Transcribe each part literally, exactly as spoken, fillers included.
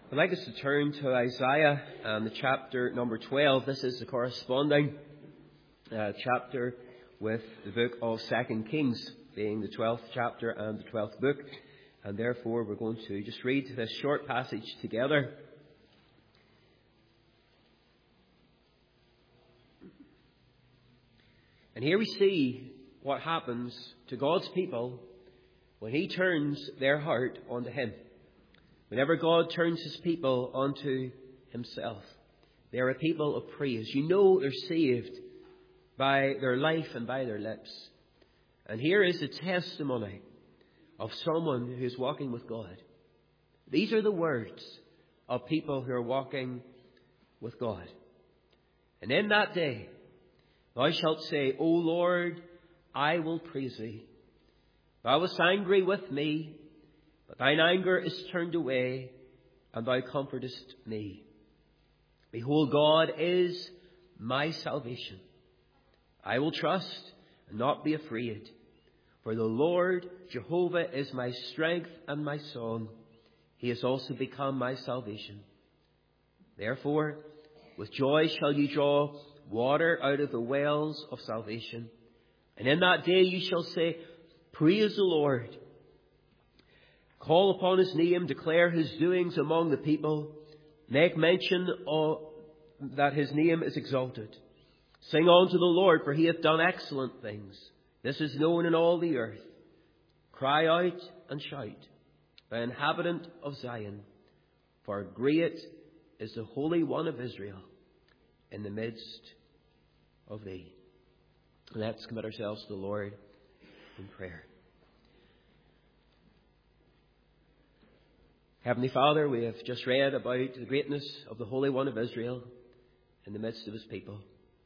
I'd like us to turn to Isaiah and the chapter number twelve. This is the corresponding uh, chapter with the book of Second Kings, being the twelfth chapter and the twelfth book. And therefore we're going to just read this short passage together. And here we see what happens to God's people when He turns their heart onto Him. Whenever God turns His people onto Himself, they are a people of praise. You know they're saved by their life and by their lips. And here is the testimony of someone who is walking with God. These are the words of people who are walking with God. And in that day, thou shalt say, O Lord, I will praise Thee. Thou wast angry with me, but Thine anger is turned away, and Thou comfortest me. Behold, God is my salvation. I will trust and not be afraid. For the Lord Jehovah is my strength and my song. He has also become my salvation. Therefore, with joy shall you draw water out of the wells of salvation. And in that day you shall say, Praise the Lord. Call upon His name, declare His doings among the people. Make mention of that His name is exalted. Sing unto the Lord, for He hath done excellent things. This is known in all the earth. Cry out and shout, the inhabitant of Zion, for great is the Holy One of Israel in the midst of thee. Let's commit ourselves to the Lord in prayer. Heavenly Father, we have just read about the greatness of the Holy One of Israel in the midst of His people.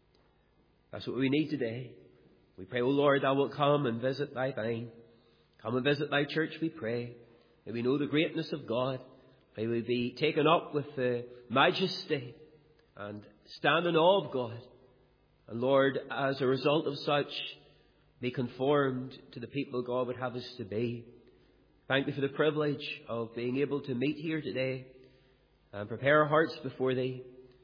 That's what we need today. We pray, O Lord, Thou wilt come and visit Thy vine. Come and visit Thy church, we pray. May we know the greatness of God. May we be taken up with the majesty and stand in awe of God. And Lord, as a result of such, be conformed to the people God would have us to be. Thank Thee for the privilege of being able to meet here today and prepare our hearts before Thee,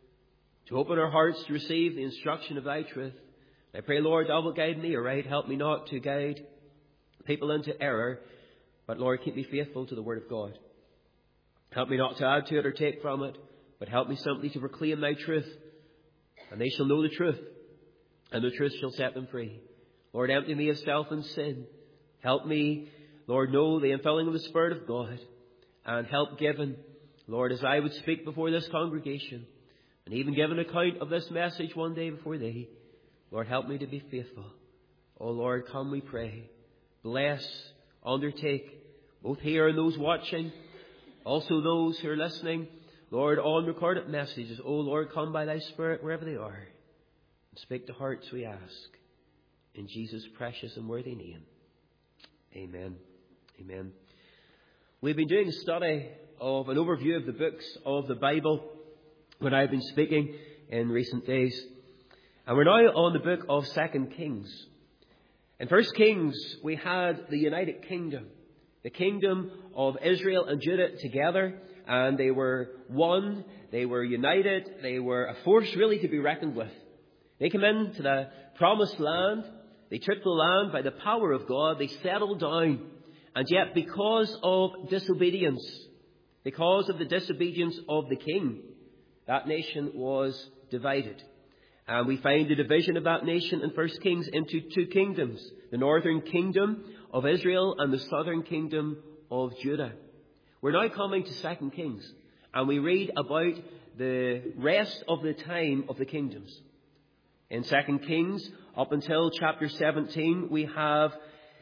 to open our hearts to receive the instruction of Thy truth. I pray, Lord, Thou wilt guide me aright. Help me not to guide people into error, but Lord, keep me faithful to the Word of God. Help me not to add to it or take from it, but help me simply to proclaim Thy truth, and they shall know the truth, and the truth shall set them free. Lord, empty me of self and sin. Help me, Lord, know the infilling of the Spirit of God, and help given, Lord, as I would speak before this congregation, and even give an account of this message one day before Thee. Lord, help me to be faithful. Oh Lord, come we pray. Bless, undertake, both here and those watching, also those who are listening, Lord, on recorded messages. Oh Lord, come by Thy Spirit wherever they are, and speak to hearts, we ask. In Jesus' precious and worthy name. Amen. Amen. We've been doing a study of an overview of the books of the Bible when I've been speaking in recent days. And we're now on the book of Second Kings. In First Kings, we had the United Kingdom, the kingdom of Israel and Judah together, and they were one, they were united, they were a force really to be reckoned with. They came into the promised land, they took the land by the power of God, they settled down, and yet because of disobedience, because of the disobedience of the king, that nation was divided. And we find the division of that nation in First Kings into two kingdoms, the northern kingdom of Israel and the southern kingdom of Judah. We're now coming to Second Kings, and we read about the rest of the time of the kingdoms. In Second Kings, up until chapter seventeen, we have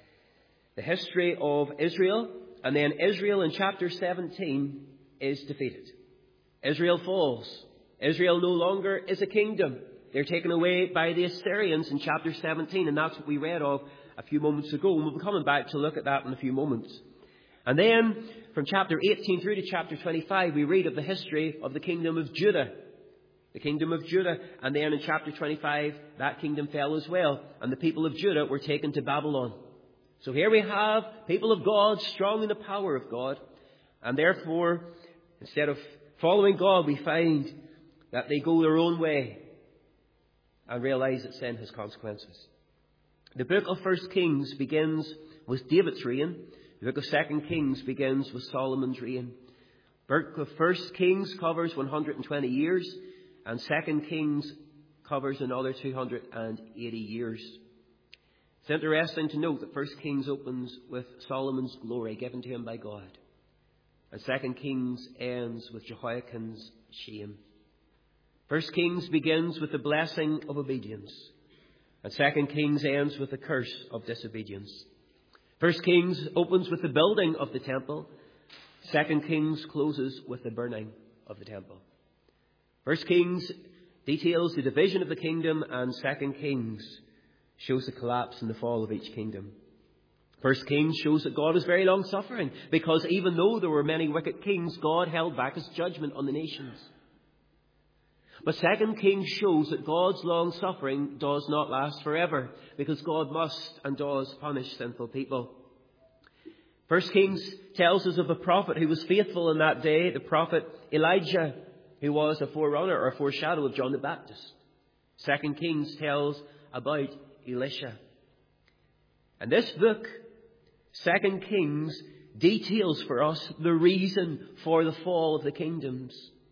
the history of Israel, and then Israel in chapter seventeen is defeated. Israel falls. Israel no longer is a kingdom. They're taken away by the Assyrians in chapter seventeen, and that's what we read of a few moments ago. And we'll be coming back to look at that in a few moments. And then from chapter eighteen through to chapter twenty-five, we read of the history of the kingdom of Judah. The kingdom of Judah. And then in chapter twenty-five, that kingdom fell as well, and the people of Judah were taken to Babylon. So here we have people of God strong in the power of God, and therefore, instead of Following God, we find that they go their own way and realize that sin has consequences. The book of First Kings begins with David's reign. The book of Second Kings begins with Solomon's reign. The book of First Kings covers one hundred twenty years, and Second Kings covers another two hundred eighty years. It's interesting to note that First Kings opens with Solomon's glory given to him by God, and Second Kings ends with Jehoiakim's shame. First Kings begins with the blessing of obedience, and Second Kings ends with the curse of disobedience. First Kings opens with the building of the temple. Second Kings closes with the burning of the temple. First Kings details the division of the kingdom, and Second Kings shows the collapse and the fall of each kingdom. First Kings shows that God is very long-suffering, because even though there were many wicked kings, God held back his judgment on the nations. But Second Kings shows that God's long-suffering does not last forever, because God must and does punish sinful people. First Kings tells us of a prophet who was faithful in that day, the prophet Elijah, who was a forerunner or a foreshadow of John the Baptist. Second Kings tells about Elisha. And this book, Second Kings, details for us the reason for the fall of the kingdoms.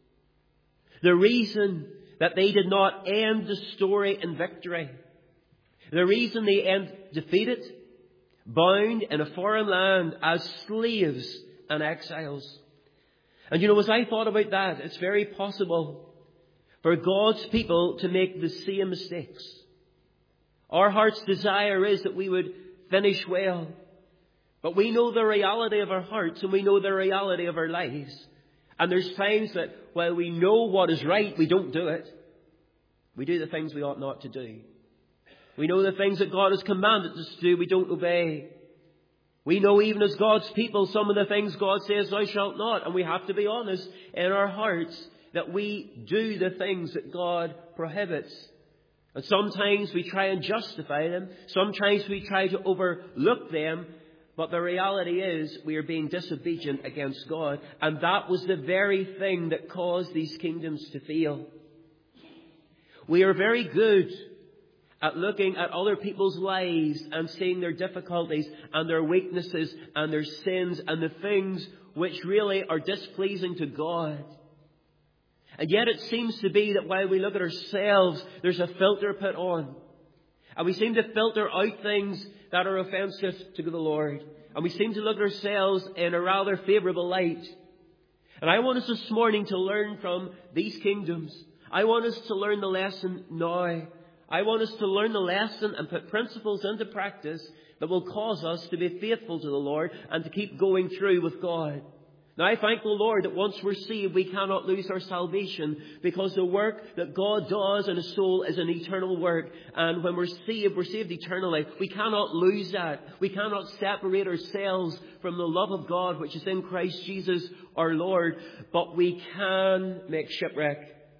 The reason that they did not end the story in victory. The reason they end defeated, bound in a foreign land as slaves and exiles. And you know, as I thought about that, it's very possible for God's people to make the same mistakes. Our heart's desire is that we would finish well. But we know the reality of our hearts, and we know the reality of our lives. And there's times that while we know what is right, we don't do it. We do the things we ought not to do. We know the things that God has commanded us to do, we don't obey. We know even as God's people some of the things God says, thou shalt not. And we have to be honest in our hearts that we do the things that God prohibits. And sometimes we try and justify them. Sometimes we try to overlook them. But the reality is we are being disobedient against God. And that was the very thing that caused these kingdoms to fail. We are very good at looking at other people's lives and seeing their difficulties and their weaknesses and their sins and the things which really are displeasing to God. And yet it seems to be that while we look at ourselves, there's a filter put on. And we seem to filter out things that are offensive to the Lord. And we seem to look at ourselves in a rather favourable light. And I want us this morning to learn from these kingdoms. I want us to learn the lesson now. I want us to learn the lesson and put principles into practice that will cause us to be faithful to the Lord and to keep going through with God. Now, I thank the Lord that once we're saved, we cannot lose our salvation, because the work that God does in a soul is an eternal work. And when we're saved, we're saved eternally. We cannot lose that. We cannot separate ourselves from the love of God, which is in Christ Jesus our Lord. But we can make shipwreck.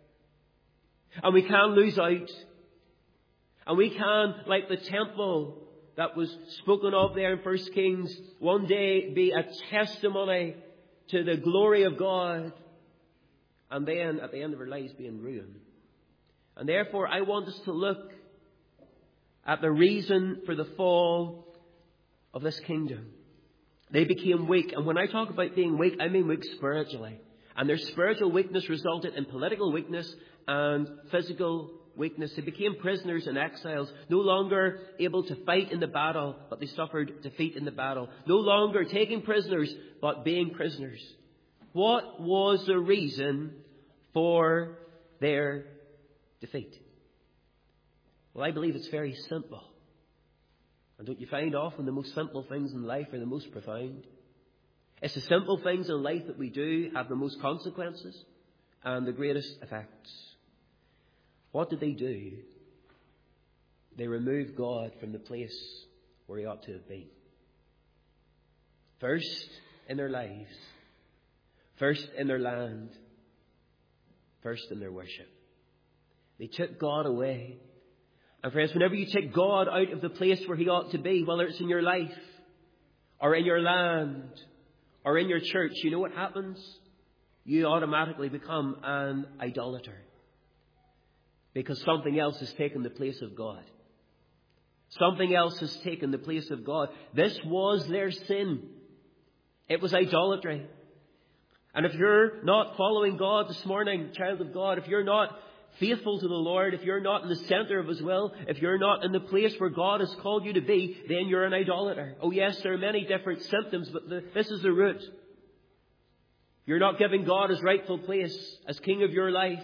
And we can lose out. And we can, like the temple that was spoken of there in First Kings, one day be a testimony to the glory of God, and then at the end of our lives be in ruin. And therefore I want us to look at the reason for the fall of this kingdom. They became weak. And when I talk about being weak, I mean weak spiritually. And their spiritual weakness resulted in political weakness and physical weakness. They became prisoners and exiles, no longer able to fight in the battle, but they suffered defeat in the battle. No longer taking prisoners, but being prisoners. What was the reason for their defeat? Well, I believe it's very simple. And don't you find often the most simple things in life are the most profound? It's the simple things in life that we do have the most consequences and the greatest effects. What did they do? They removed God from the place where He ought to have been. First in their lives. First in their land. First in their worship. They took God away. And friends, whenever you take God out of the place where He ought to be, whether it's in your life or in your land or in your church, you know what happens? you automatically become an idolater. Because something else has taken the place of God. Something else has taken the place of God. This was their sin. It was idolatry. And if you're not following God this morning, child of God, if you're not faithful to the Lord, if you're not in the center of His will, if you're not in the place where God has called you to be, then you're an idolater. Oh yes, there are many different symptoms, but the, this is the root. You're not giving God His rightful place as King of your life.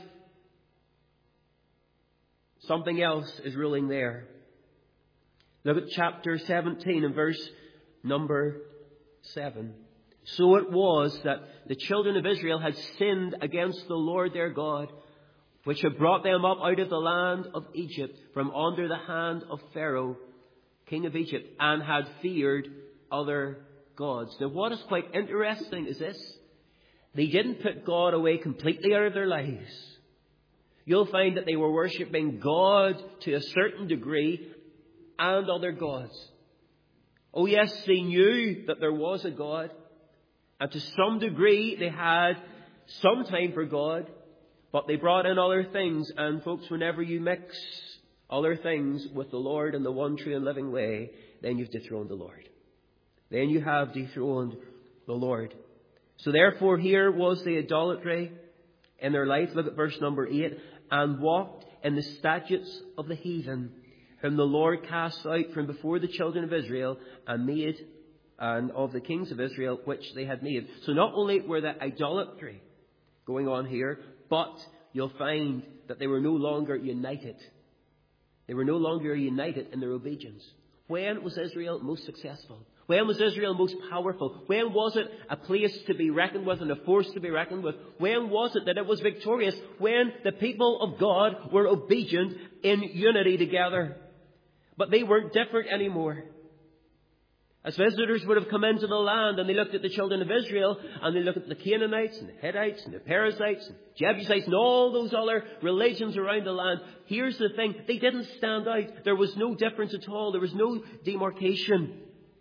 Something else is ruling there. Look at chapter seventeen and verse number seven. So it was that the children of Israel had sinned against the Lord their God, which had brought them up out of the land of Egypt from under the hand of Pharaoh, king of Egypt, and had feared other gods. Now what is quite interesting is this. They didn't put God away completely out of their lives. You'll find that they were worshipping God to a certain degree and other gods. Oh yes, they knew that there was a God. And to some degree they had some time for God. But they brought in other things. And folks, whenever you mix other things with the Lord and the one true and living way, then you've dethroned the Lord. Then you have dethroned the Lord. So therefore here was the idolatry in their life. Look at verse number eight. And walked in the statutes of the heathen, whom the Lord cast out from before the children of Israel, and made, and of the kings of Israel, which they had made. So not only were there idolatry going on here, but you'll find that they were no longer united. They were no longer united in their obedience. When was Israel most successful? When was Israel most powerful? When was it a place to be reckoned with and a force to be reckoned with? When was it that it was victorious? When the people of God were obedient in unity together. But they weren't different anymore. As visitors would have come into the land and they looked at the children of Israel and they looked at the Canaanites and the Hittites and the Perizzites and Jebusites and all those other religions around the land. Here's the thing. They didn't stand out. There was no difference at all. There was no demarcation.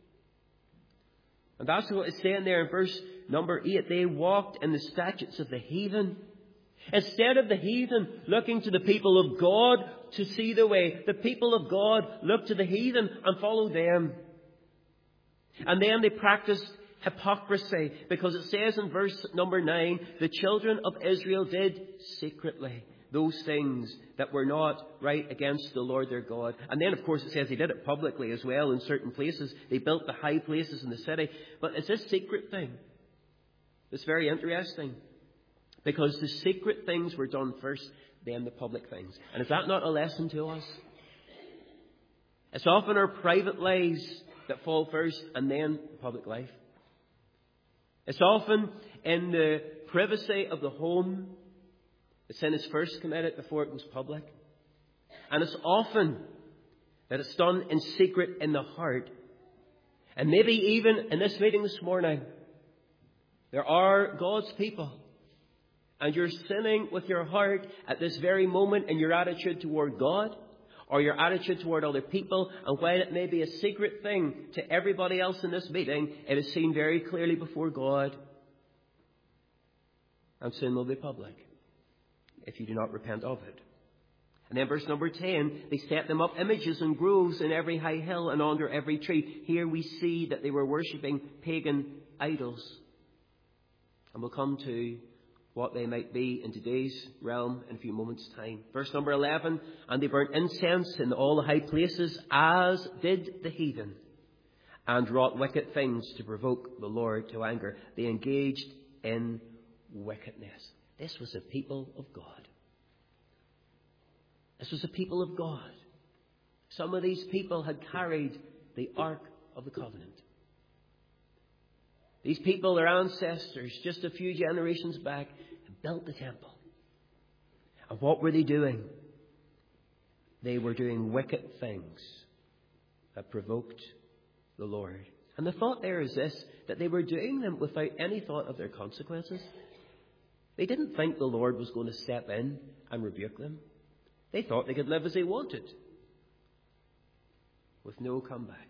And that's what it's saying there in verse number eight. They walked in the statutes of the heathen. Instead of the heathen looking to the people of God to see the way, the people of God looked to the heathen and followed them. And then they practiced hypocrisy, because it says in verse number nine, the children of Israel did secretly those things that were not right against the Lord their God. And then, of course, it says they did it publicly as well in certain places. They built the high places in the city. But it's this secret thing. It's very interesting, because the secret things were done first, then the public things. And is that not a lesson to us? It's often our private lives that fall first and then public life. It's often in the privacy of the home that sin is first committed before it was public. And it's often that it's done in secret in the heart. And maybe even in this meeting this morning, there are God's people, and you're sinning with your heart at this very moment in your attitude toward God, or your attitude toward other people. And while it may be a secret thing to everybody else in this meeting, it is seen very clearly before God. And sin will be public if you do not repent of it. And then verse number ten, they set them up images and groves in every high hill and under every tree. Here we see that they were worshipping pagan idols. And we'll come to what they might be in today's realm in a few moments' time. Verse number eleven, and they burnt incense in all the high places, as did the heathen, and wrought wicked things to provoke the Lord to anger. They engaged in wickedness. This was a people of God. This was a people of God. Some of these people had carried the Ark of the Covenant. These people, their ancestors, just a few generations back, had built the temple. And what were they doing? They were doing wicked things that provoked the Lord. And the thought there is this, that they were doing them without any thought of their consequences. They didn't think the Lord was going to step in and rebuke them. They thought they could live as they wanted, with no comeback.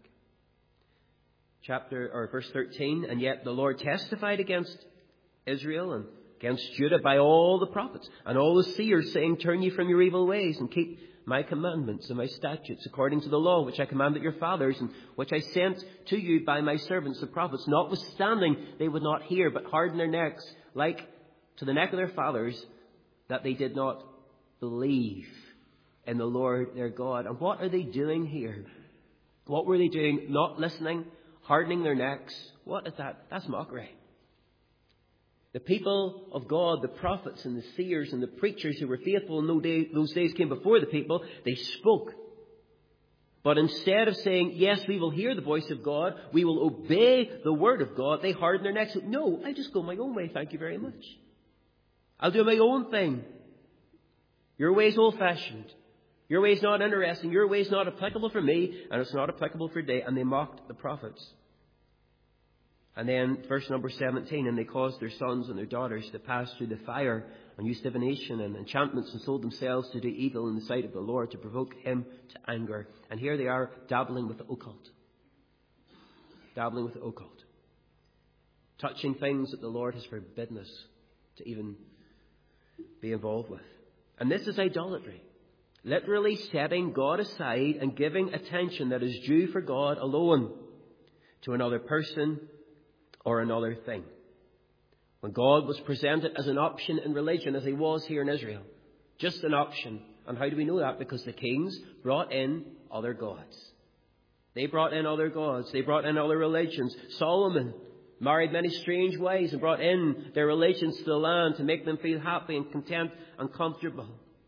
Chapter or verse thirteen, and yet the Lord testified against Israel and against Judah by all the prophets and all the seers, saying, turn ye from your evil ways and keep my commandments and my statutes according to the law which I commanded your fathers and which I sent to you by my servants the prophets. Notwithstanding, they would not hear, but hardened their necks like to the neck of their fathers, that they did not believe in the Lord their God. And what are they doing here? What were they doing? Not listening, hardening their necks. What is that? That's mockery. The people of God, the prophets and the seers and the preachers who were faithful in those days came before the people. They spoke. But instead of saying, yes, we will hear the voice of God, we will obey the word of God, they hardened their necks. No, I just go my own way, thank you very much. I'll do my own thing. Your way's old-fashioned. Your way's not interesting. Your way's not applicable for me, and it's not applicable for day. And they mocked the prophets. And then verse number seventeen, and they caused their sons and their daughters to pass through the fire and used divination and enchantments and sold themselves to do evil in the sight of the Lord to provoke him to anger. And here they are dabbling with the occult. Dabbling with the occult. Touching things that the Lord has forbidden us to even be involved with. And this is idolatry. Literally setting God aside and giving attention that is due for God alone to another person or another thing. When God was presented as an option in religion, as he was here in Israel. Just an option. And how do we know that? Because the kings brought in other gods. They brought in other gods. They brought in other religions. Solomon married many strange wives and brought in their religions to the land to make them feel happy and content and comfortable.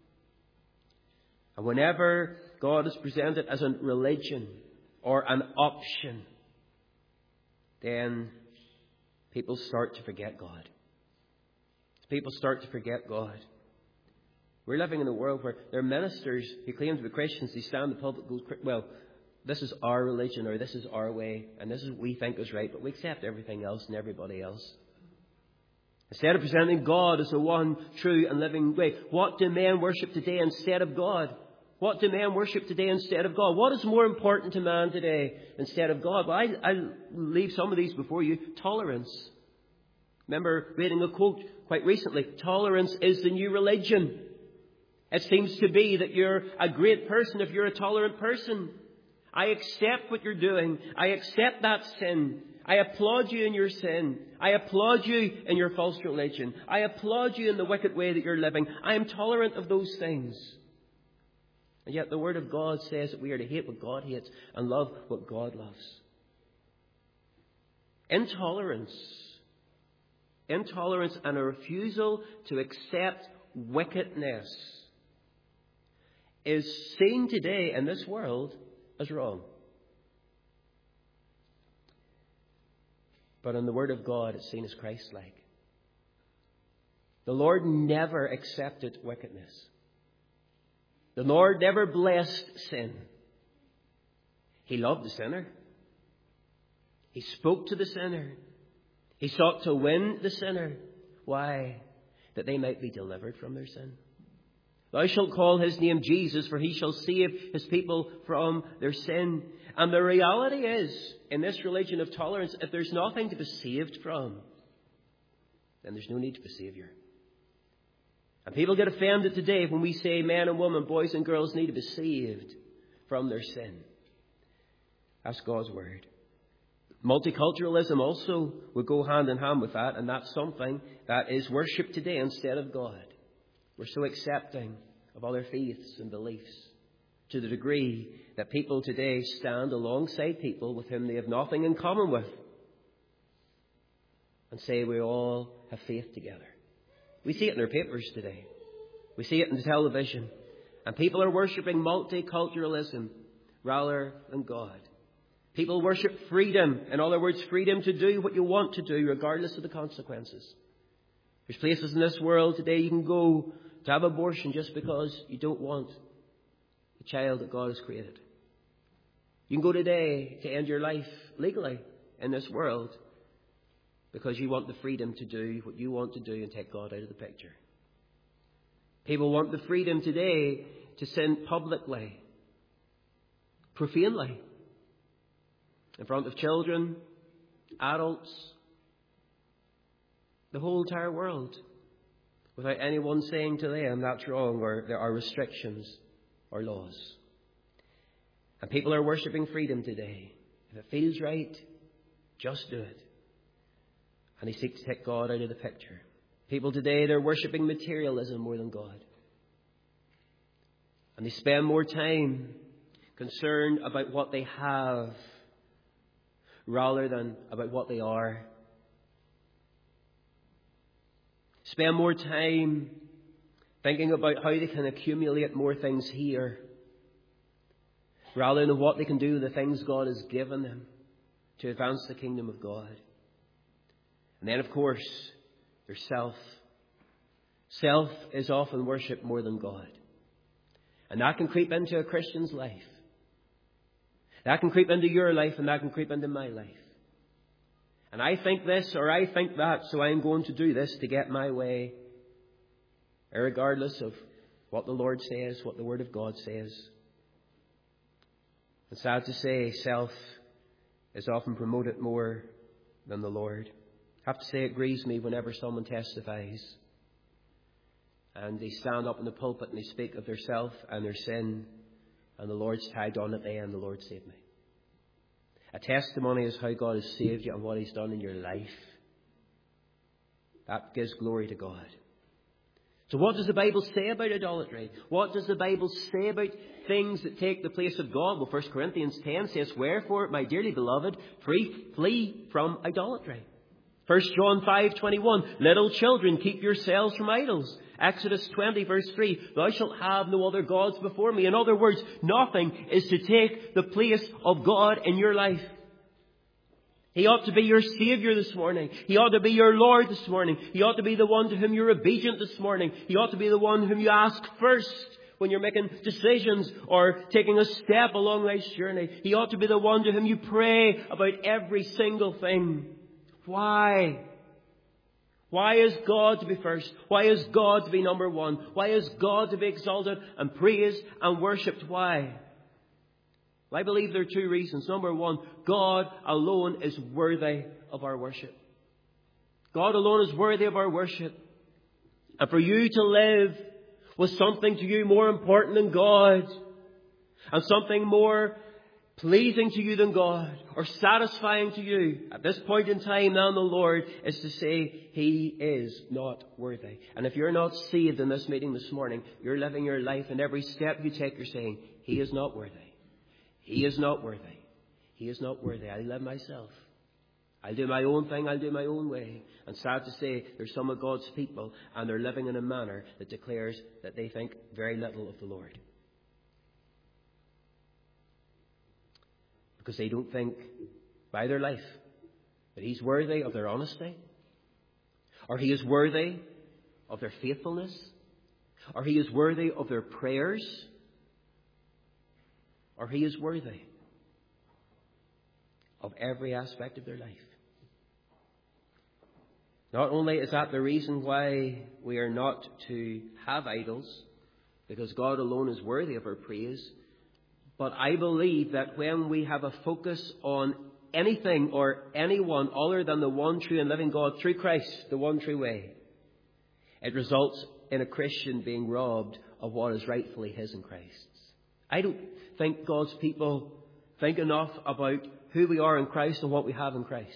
And whenever God is presented as a religion or an option, then people start to forget God. People start to forget God. We're living in a world where there are ministers who claim to be Christians. They stand in the pulpit and go, well, this is our religion or this is our way and this is what we think is right, but we accept everything else and everybody else. Instead of presenting God as the one true and living way, what do men worship today instead of God? What do men worship today instead of God? What is more important to man today instead of God? Well, I, I'll leave some of these before you. Tolerance. Remember reading a quote quite recently. Tolerance is the new religion. It seems to be that you're a great person if you're a tolerant person. I accept what you're doing. I accept that sin. I applaud you in your sin. I applaud you in your false religion. I applaud you in the wicked way that you're living. I am tolerant of those things. And yet the Word of God says that we are to hate what God hates and love what God loves. Intolerance. Intolerance and a refusal to accept wickedness is seen today in this world as wrong. But in the Word of God, it's seen as Christ-like. The Lord never accepted wickedness. The Lord never blessed sin. He loved the sinner. He spoke to the sinner. He sought to win the sinner. Why? That they might be delivered from their sin. Thou shalt call his name Jesus, for he shall save his people from their sin. And the reality is, in this religion of tolerance, if there's nothing to be saved from, then there's no need of a Saviour. And people get offended today when we say men and women, boys and girls need to be saved from their sin. That's God's word. Multiculturalism also would go hand in hand with that, and that's something that is worshipped today instead of God. We're so accepting of other faiths and beliefs to the degree that people today stand alongside people with whom they have nothing in common with and say we all have faith together. We see it in our papers today. We see it in the television. And people are worshipping multiculturalism rather than God. People worship freedom. In other words, freedom to do what you want to do regardless of the consequences. There's places in this world today you can go to have abortion just because you don't want the child that God has created. You can go today to end your life legally in this world because you want the freedom to do what you want to do and take God out of the picture. People want the freedom today to sin publicly, profanely, in front of children, adults, the whole entire world. without anyone saying to them that's wrong, or there are restrictions or laws. And people are worshipping freedom today. If it feels right, just do it. And they seek to take God out of the picture. People today, they're worshipping materialism more than God. And they spend more time concerned about what they have rather than about what they are. Spend more time thinking about how they can accumulate more things here rather than what they can do with the things God has given them to advance the kingdom of God. And then, of course, there's self. Self is often worshipped more than God. And that can creep into a Christian's life. That can creep into your life, and that can creep into my life. And I think this or I think that, so I'm going to do this to get my way, regardless of what the Lord says, what the Word of God says. And sad to say, self is often promoted more than the Lord. I have to say it grieves me whenever someone testifies and they stand up in the pulpit and they speak of their self and their sin, and the Lord's tagged on at the end, the Lord saved me. A testimony is how God has saved you and what He's done in your life. That gives glory to God. So what does the Bible say about idolatry? What does the Bible say about things that take the place of God? Well, First Corinthians ten says, "Wherefore, my dearly beloved, free, flee from idolatry." First John five twenty-one, "Little children, keep yourselves from idols." Exodus twenty verse three, "Thou shalt have no other gods before me." In other words, nothing is to take the place of God in your life. He ought to be your Saviour this morning. He ought to be your Lord this morning. He ought to be the one to whom you're obedient this morning. He ought to be the one whom you ask first when you're making decisions or taking a step along life's journey. He ought to be the one to whom you pray about every single thing. Why? Why is God to be first? Why is God to be number one? Why is God to be exalted and praised and worshipped? Why? Well, I believe there are two reasons. Number one, God alone is worthy of our worship. God alone is worthy of our worship. And for you to live with something to you more important than God, and something more pleasing to you than God, or satisfying to you at this point in time than the Lord, is to say He is not worthy. And if you're not saved in this meeting this morning, you're living your life, and every step you take you're saying, He is not worthy. He is not worthy. He is not worthy. I live myself. I'll do my own thing. I'll do my own way. And sad to say, there's some of God's people, and they're living in a manner that declares that they think very little of the Lord. Because they don't think by their life that He's worthy of their honesty, or He is worthy of their faithfulness, or He is worthy of their prayers, or He is worthy of every aspect of their life. Not only is that the reason why we are not to have idols, because God alone is worthy of our praise, but I believe that when we have a focus on anything or anyone other than the one true and living God through Christ, the one true way, it results in a Christian being robbed of what is rightfully his in Christ. I don't think God's people think enough about who we are in Christ and what we have in Christ.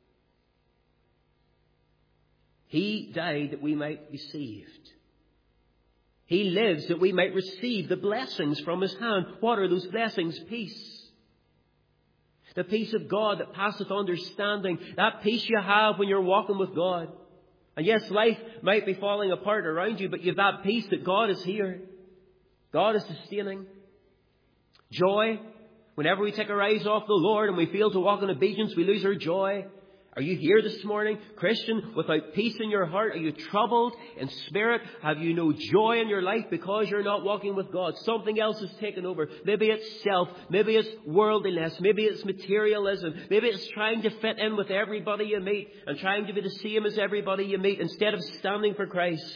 He died that we might be saved. He lives that we might receive the blessings from His hand. What are those blessings? Peace. The peace of God that passeth understanding. That peace you have when you're walking with God. And yes, life might be falling apart around you, but you have that peace that God is here. God is sustaining. Joy. Whenever we take our eyes off the Lord and we fail to walk in obedience, we lose our joy. Are you here this morning, Christian, without peace in your heart? Are you troubled in spirit? Have you no joy in your life because you're not walking with God? Something else has taken over. Maybe it's self. Maybe it's worldliness. Maybe it's materialism. Maybe it's trying to fit in with everybody you meet and trying to be the same as everybody you meet instead of standing for Christ.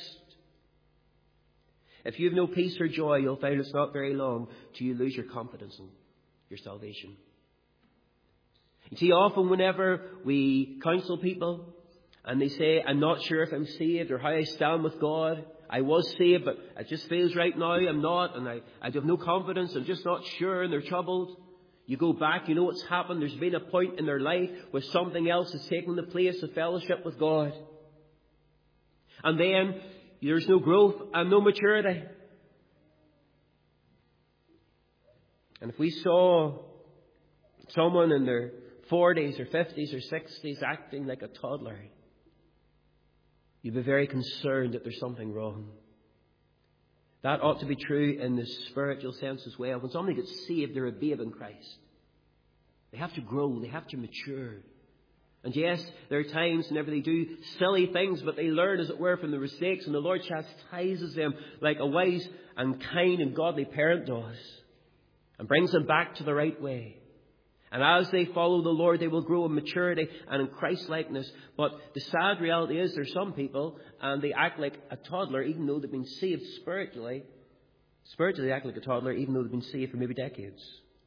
If you have no peace or joy, you'll find it's not very long till you lose your confidence in your salvation. You see, often whenever we counsel people And they say, I'm not sure if I'm saved or how I stand with God. I was saved, but it just feels right now I'm not, and I, I have no confidence. I'm just not sure, and they're troubled. You go back, you know what's happened. There's been a point in their life where something else has taken the place of fellowship with God. And then there's no growth and no maturity. And if we saw someone in their forties or fifties or sixties acting like a toddler, you'd be very concerned that there's something wrong. That ought to be true in the spiritual sense as well. When somebody gets saved, they're a babe in Christ. They have to grow. They have to mature. And yes, there are times whenever they do silly things, but they learn, as it were, from the mistakes, and the Lord chastises them like a wise and kind and godly parent does, and brings them back to the right way. And as they follow the Lord, they will grow in maturity and in Christ-likeness. But the sad reality is there's some people, and they act like a toddler, even though they've been saved spiritually. Spiritually, they act like a toddler, even though they've been saved for maybe decades.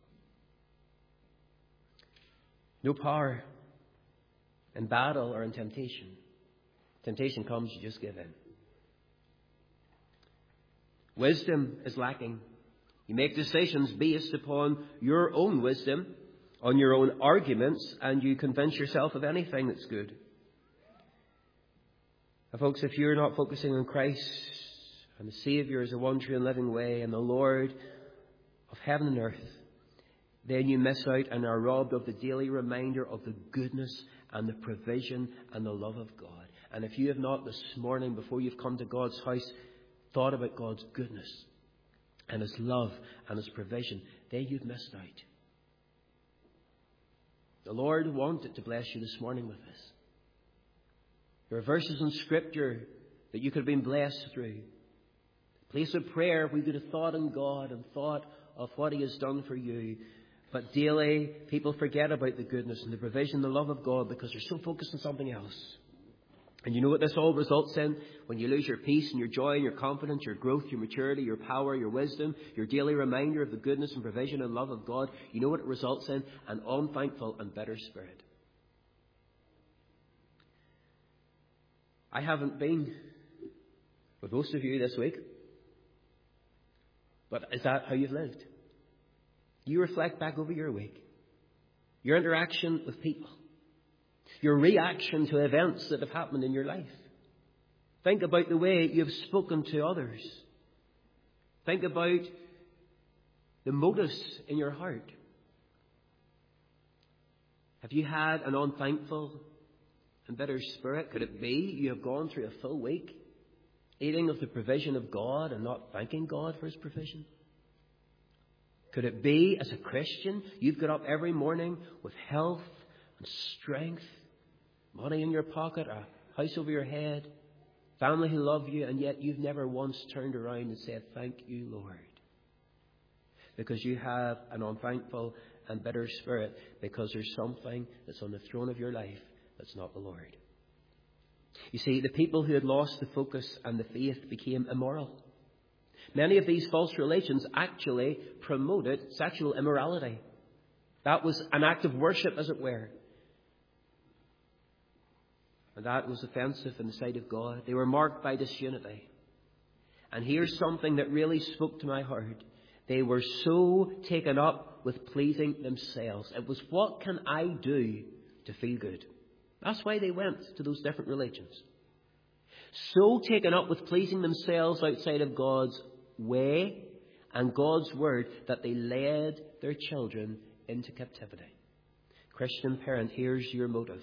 No power in battle or in temptation. Temptation comes, you just give in. Wisdom is lacking. You make decisions based upon your own wisdom, on your own arguments, and you convince yourself of anything that's good. And folks, if you're not focusing on Christ and the Saviour as a one true and living way and the Lord of heaven and earth, then you miss out and are robbed of the daily reminder of the goodness and the provision and the love of God. And if you have not this morning, before you've come to God's house, thought about God's goodness and His love and His provision, then you've missed out. The Lord wanted to bless you this morning with this. There are verses in Scripture that you could have been blessed through. Place of prayer, if we could have thought on God and thought of what He has done for you. But daily, people forget about the goodness and the provision, the love of God, because they're so focused on something else. And you know what this all results in? When you lose your peace and your joy and your confidence, your growth, your maturity, your power, your wisdom, your daily reminder of the goodness and provision and love of God, you know what it results in? An unthankful and bitter spirit. I haven't been with most of you this week, but is that how you've lived? You reflect back over your week, your interaction with people, your reaction to events that have happened in your life. Think about the way you've spoken to others. Think about the motives in your heart. Have you had an unthankful and bitter spirit? Could it be you have gone through a full week eating of the provision of God and not thanking God for His provision? Could it be, as a Christian, you've got up every morning with health and strength, money in your pocket, a house over your head, family who love you, and yet you've never once turned around and said, thank you, Lord? Because you have an unthankful and bitter spirit, because there's something that's on the throne of your life that's not the Lord. You see, the people who had lost the focus and the faith became immoral. Many of these false religions actually promoted sexual immorality. That was an act of worship, as it were. And that was offensive in the sight of God. They were marked by disunity. And here's something that really spoke to my heart. They were so taken up with pleasing themselves. It was, what can I do to feel good? That's why they went to those different religions. So taken up with pleasing themselves outside of God's way and God's word that they led their children into captivity. Christian parent, here's your motive.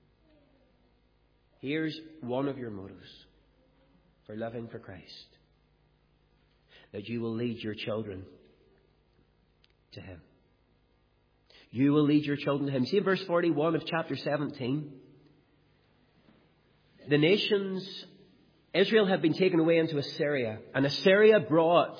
Here's one of your motives for living for Christ. That you will lead your children to Him. You will lead your children to Him. See in verse forty-one of chapter seventeen. The nations, Israel had been taken away into Assyria. And Assyria brought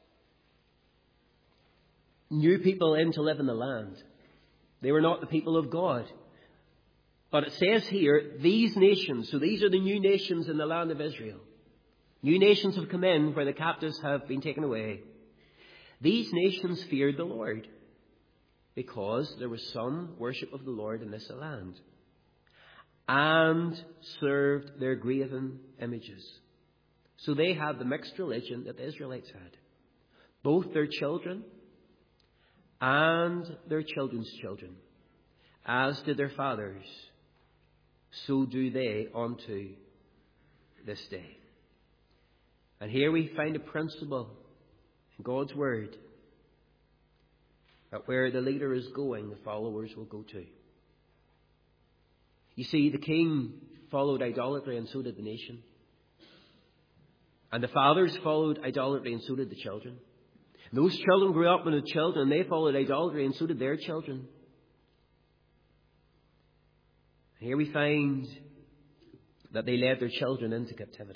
new people in to live in the land. They were not the people of God. But it says here, these nations, so these are the new nations in the land of Israel. New nations have come in where the captives have been taken away. These nations feared the Lord because there was some worship of the Lord in this land. and served their graven images. So they had the mixed religion that the Israelites had. Both their children and their children's children, as did their fathers, so do they unto this day. And here we find a principle in God's Word that where the leader is going, the followers will go too. You see, the king followed idolatry, and so did the nation. And the fathers followed idolatry, and so did the children. Those children grew up in the children, and they followed idolatry, and so did their children. Here we find that they led their children into captivity.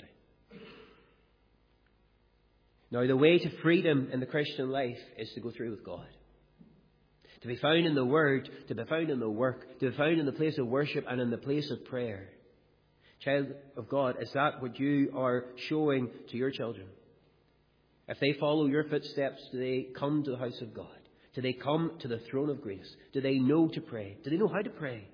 Now, the way to freedom in the Christian life is to go through with God. To be found in the Word, to be found in the work, to be found in the place of worship and in the place of prayer. Child of God, is that what you are showing to your children? If they follow your footsteps, do they come to the house of God? Do they come to the throne of grace? Do they know to pray? Do they know how to pray?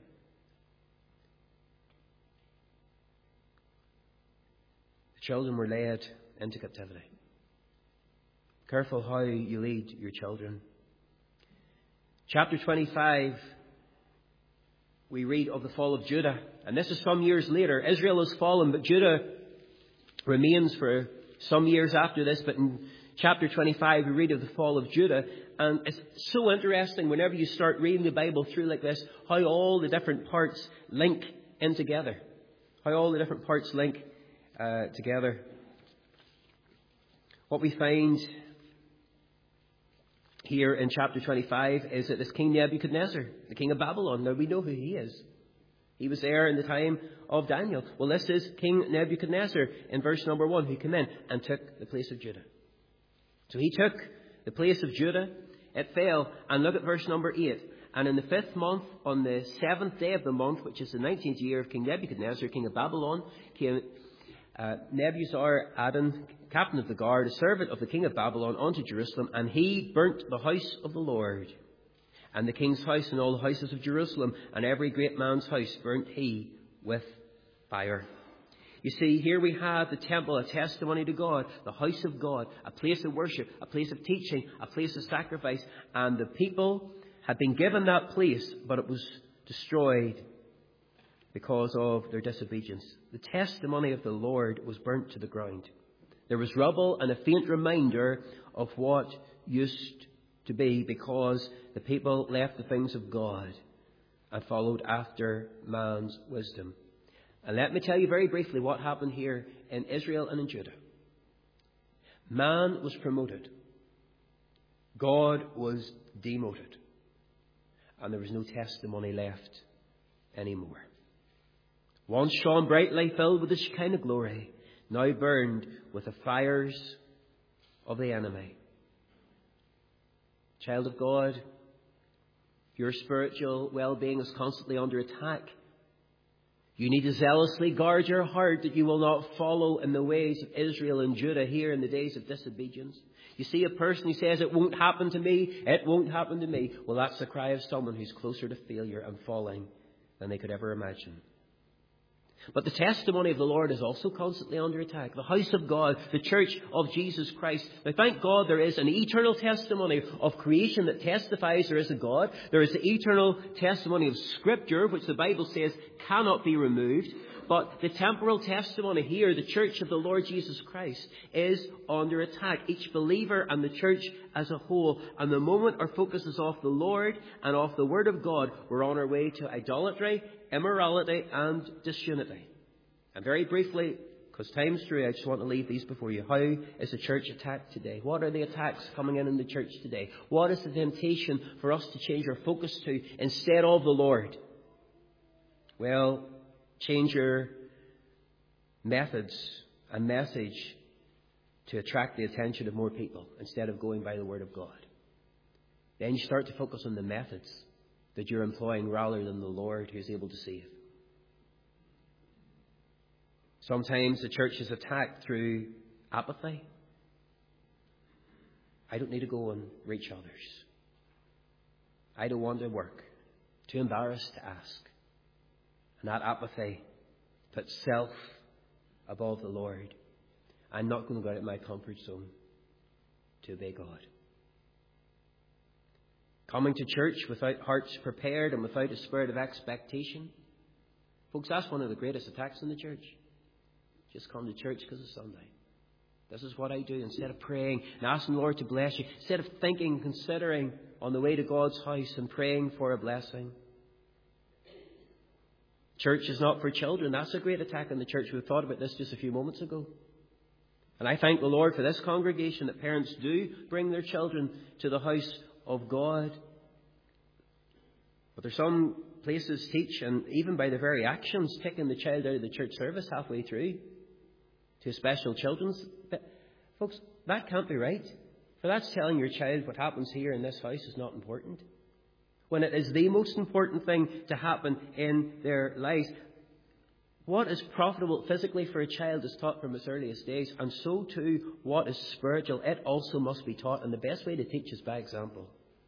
The children were led into captivity. Careful how you lead your children. Chapter twenty-five, we read of the fall of Judah. And this is some years later. Israel has fallen, but Judah remains for some years after this. But in chapter twenty-five, we read of the fall of Judah. And it's so interesting whenever you start reading the Bible through like this, how all the different parts link in together. How all the different parts link uh, together. What we find here in chapter twenty-five is that this King Nebuchadnezzar, the king of Babylon, now we know who he is. He was there in the time of Daniel. Well, this is King Nebuchadnezzar in verse number one, who came in and took the place of Judah. So he took the place of Judah. It fell. And look at verse number eight. And in the fifth month, on the seventh day of the month, which is the nineteenth year of King Nebuchadnezzar, king of Babylon, came uh, Nebuzaradan, captain of the guard, a servant of the king of Babylon, unto Jerusalem, and he burnt the house of the Lord, and the king's house, and all the houses of Jerusalem, and every great man's house burnt he with fire. You see, here we have the temple, a testimony to God, the house of God, a place of worship, a place of teaching, a place of sacrifice, and the people had been given that place, but it was destroyed because of their disobedience. The testimony of the Lord was burnt to the ground. There was rubble and a faint reminder of what used to be, because the people left the things of God and followed after man's wisdom. And let me tell you very briefly what happened here in Israel and in Judah. Man was promoted. God was demoted. And there was no testimony left anymore. Once shone brightly, filled with the Shekinah glory, now burned with the fires of the enemy. Child of God, your spiritual well-being is constantly under attack. You need to zealously guard your heart that you will not follow in the ways of Israel and Judah here in the days of disobedience. You see a person who says, it won't happen to me, it won't happen to me. Well, that's the cry of someone who's closer to failure and falling than they could ever imagine. But the testimony of the Lord is also constantly under attack. The house of God, the church of Jesus Christ. Now, thank God there is an eternal testimony of creation that testifies there is a God. There is the eternal testimony of Scripture, which the Bible says cannot be removed. But the temporal testimony here, the church of the Lord Jesus Christ, is under attack. Each believer and the church as a whole. And the moment our focus is off the Lord and off the Word of God, we're on our way to idolatry, immorality and disunity. And very briefly, because time's through, I just want to leave these before you. How is the church attacked today? What are the attacks coming in in the church today? What is the temptation for us to change our focus to instead of the Lord? Well, change your methods and message to attract the attention of more people instead of going by the Word of God. Then you start to focus on the methods that you're employing rather than the Lord who is able to save. Sometimes the church is attacked through apathy. I don't need to go and reach others. I don't want to work. Too embarrassed to ask. And that apathy puts self above the Lord. I'm not going to go out of my comfort zone to obey God. Coming to church without hearts prepared and without a spirit of expectation. Folks, that's one of the greatest attacks on the church. Just come to church because it's Sunday. This is what I do. Instead of praying and asking the Lord to bless you, instead of thinking, considering on the way to God's house and praying for a blessing. Church is not for children. That's a great attack on the church. We thought about this just a few moments ago. And I thank the Lord for this congregation that parents do bring their children to the house of God. But there's some places teach, and even by their very actions, taking the child out of the church service halfway through to a special children's bit. Folks, that can't be right. For that's telling your child what happens here in this house is not important, when it is the most important thing to happen in their lives. What is profitable physically for a child is taught from its earliest days, and so too what is spiritual, it also must be taught, and the best way to teach is by example.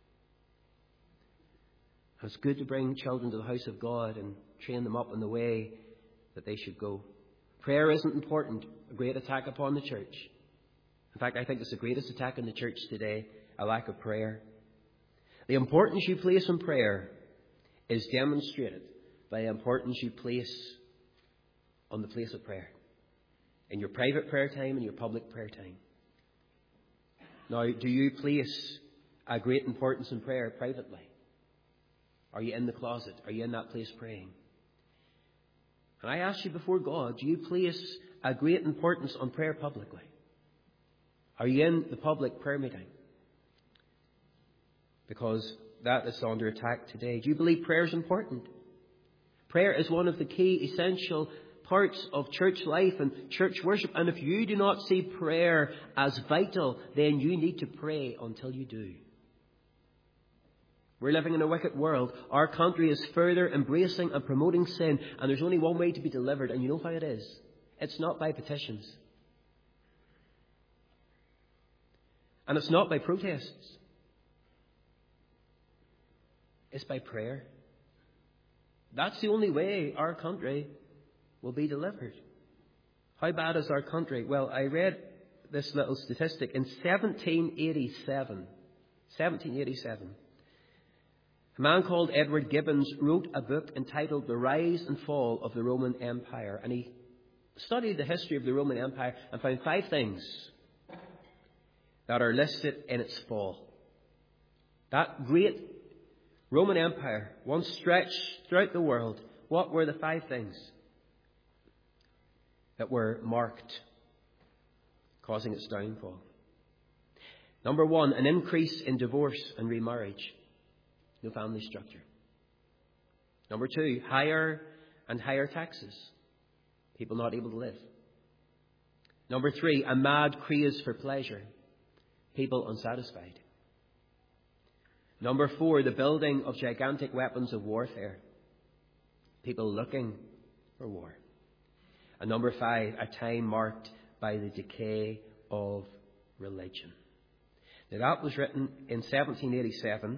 And it's good to bring children to the house of God and train them up in the way that they should go. Prayer isn't important, a great attack upon the church. In fact, I think it's the greatest attack on the church today, a lack of prayer. The importance you place on prayer is demonstrated by the importance you place on the place of prayer, in your private prayer time and your public prayer time. Now, do you place a great importance in prayer privately? Are you in the closet? Are you in that place praying? And I ask you before God, do you place a great importance on prayer publicly? Are you in the public prayer meeting? Because that is under attack today. Do you believe prayer is important? Prayer is one of the key essential parts of church life and church worship. And if you do not see prayer as vital, then you need to pray until you do. We're living in a wicked world. Our country is further embracing and promoting sin. And there's only one way to be delivered. And you know how it is. It's not by petitions. And it's not by protests. It's by prayer. That's the only way our country will be delivered. How bad is our country? Well, I read this little statistic. In seventeen eighty-seven, seventeen eighty-seven, a man called Edward Gibbons wrote a book entitled The Rise and Fall of the Roman Empire. And he studied the history of the Roman Empire and found five things that are listed in its fall. That great Roman Empire, once stretched throughout the world, what were the five things that were marked, causing its downfall? Number one, an increase in divorce and remarriage. No family structure. Number two, higher and higher taxes. People not able to live. Number three, a mad craze for pleasure. People unsatisfied. Number four, the building of gigantic weapons of warfare. People looking for war. And number five, a time marked by the decay of religion. Now that was written in seventeen eighty-seven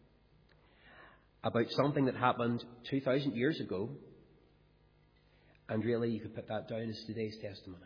about something that happened two thousand years ago. And really you could put that down as today's testimony.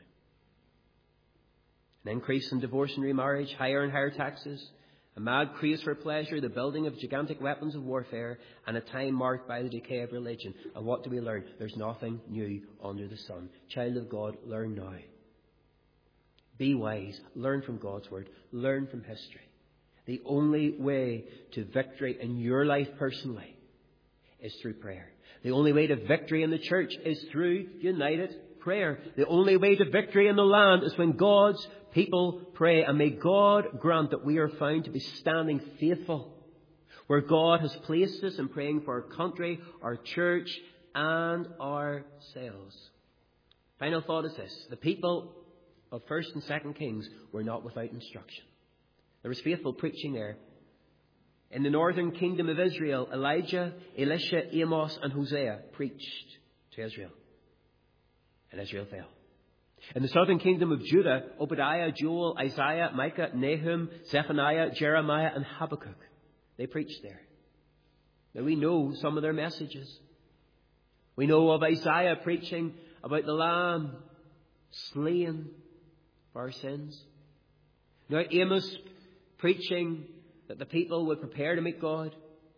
An increase in divorce and remarriage, higher and higher taxes, a mad craze for pleasure, the building of gigantic weapons of warfare, and a time marked by the decay of religion. And what do we learn? There's nothing new under the sun. Child of God, learn now. Be wise. Learn from God's word. Learn from history. The only way to victory in your life personally is through prayer. The only way to victory in the church is through united prayer. The only way to victory in the land is when God's people pray. And may God grant that we are found to be standing faithful where God has placed us in praying for our country, our church, and ourselves. Final thought is this. The people of First and Second Kings were not without instruction. There was faithful preaching there. In the northern kingdom of Israel, Elijah, Elisha, Amos, and Hosea preached to Israel. And Israel fell. In the southern kingdom of Judah, Obadiah, Joel, Isaiah, Micah, Nahum, Zephaniah, Jeremiah, and Habakkuk. They preached there. Now we know some of their messages. We know of Isaiah preaching about the Lamb slain for our sins. Now Amos preaching that the people would prepare to meet God.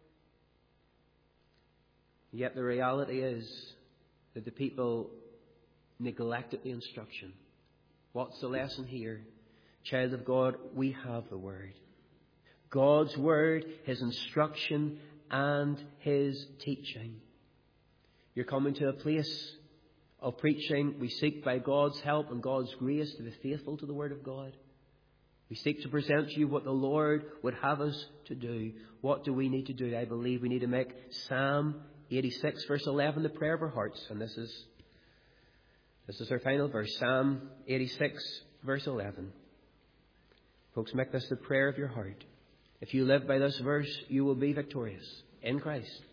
Yet the reality is that the people neglected the instruction. What's the lesson here? Child of God, we have the Word. God's Word, His instruction and His teaching. You're coming to a place of preaching. We seek by God's help and God's grace to be faithful to the Word of God. We seek to present to you what the Lord would have us to do. What do we need to do? I believe we need to make Psalm eighty-six verse eleven the prayer of our hearts. And this is, this is our final verse. Psalm eighty-six verse eleven. Folks, make this the prayer of your heart. If you live by this verse, you will be victorious in Christ.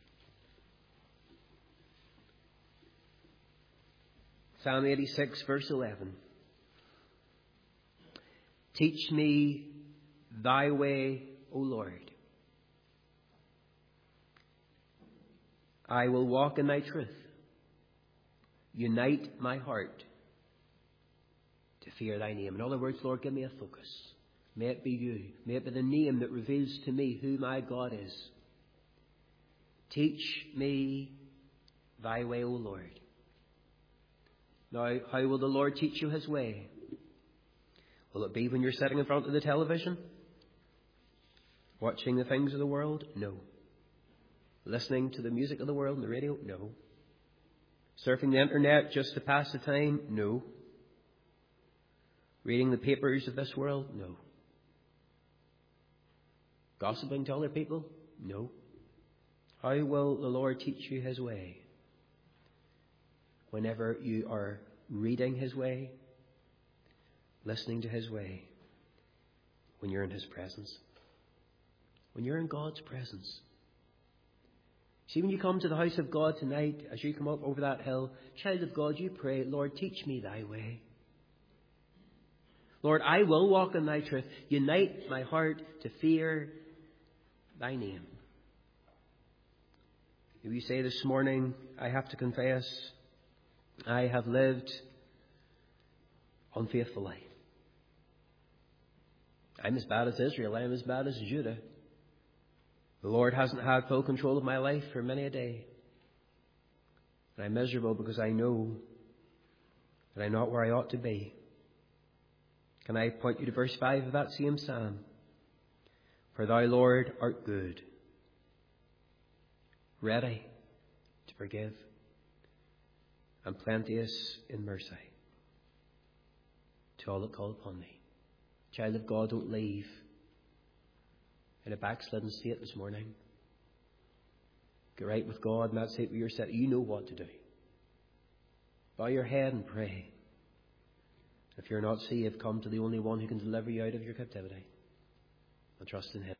Psalm eighty-six verse eleven. Teach me thy way, O Lord. I will walk in thy truth. Unite my heart to fear thy name. In other words, Lord, give me a focus. May it be you. May it be the name that reveals to me who my God is. Teach me thy way, O Lord. Now, how will the Lord teach you His way? Will it be when you're sitting in front of the television? Watching the things of the world? No. Listening to the music of the world on the radio? No. Surfing the internet just to pass the time? No. Reading the papers of this world? No. Gossiping to other people? No. How will the Lord teach you His way? Whenever you are reading His way, listening to His way, when you're in His presence, when you're in God's presence. See, when you come to the house of God tonight, as you come up over that hill, child of God, you pray, Lord, teach me thy way. Lord, I will walk in thy truth. Unite my heart to fear thy name. If you say this morning, I have to confess, I have lived unfaithfully. I'm as bad as Israel. I'm as bad as Judah. The Lord hasn't had full control of my life for many a day. And I'm miserable because I know that I'm not where I ought to be. Can I point you to verse five of that same psalm? For thou, Lord, art good, ready to forgive, and plenteous in mercy to all that call upon thee. Child of God, don't leave in a backslidden state this morning. Get right with God, and that's it where you're set. You know what to do. Bow your head and pray. If you're not saved, come to the only one who can deliver you out of your captivity, and trust in Him.